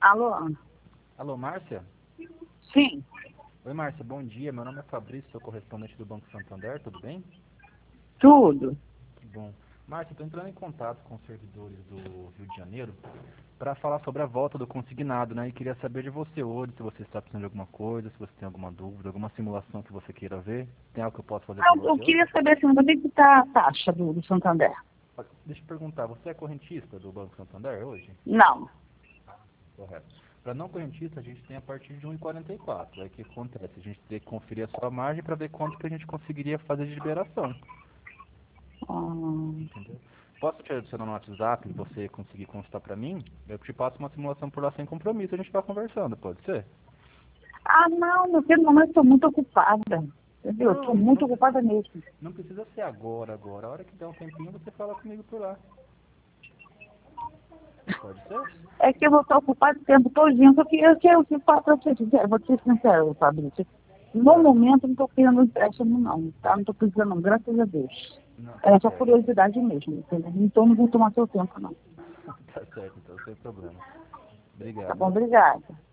Alô? Alô, Márcia? Sim, Oi, Márcia, bom dia. Meu nome é Fabrício, sou correspondente do Banco Santander, tudo bem? tudo. Que bom. Márcia, estou entrando em contato com os servidores do Rio de Janeiro para falar sobre a volta do consignado, né? E queria saber de você hoje, se você está precisando de alguma coisa, se você tem alguma dúvida, alguma simulação que você queira ver. Tem algo que eu possa fazer por Eu você hoje? queria saber assim, onde é que está a taxa do Santander? Olha, deixa eu perguntar, você é correntista do Banco Santander hoje? Não. Correto. Para não correntista, a gente tem a partir de 1,44. Aí o que acontece? A gente teria que conferir a sua margem para ver quanto que a gente conseguiria fazer de liberação. Hum. Entendeu? Posso te adicionar no WhatsApp e você conseguir constar para mim? Eu te passo uma simulação por lá sem compromisso, a gente vai conversando, pode ser? Não, meu filho, não, eu estou muito ocupada. Entendeu? Não, Estou muito ocupada mesmo. não precisa ser agora. A hora que der um tempinho, você fala comigo por lá. Pode ser? É que eu vou estar ocupada o tempo todinho, porque eu quero que faça, vou ser sincero, Fabrício. No Ah, momento, não estou querendo empréstimo, não. Tá? Não estou precisando, não, graças a Deus. não, tá É só certo. curiosidade mesmo, entendeu? Então, não vou tomar seu tempo, não. Tá certo, então, sem problema. Tá Obrigado, bom? hein? Obrigada.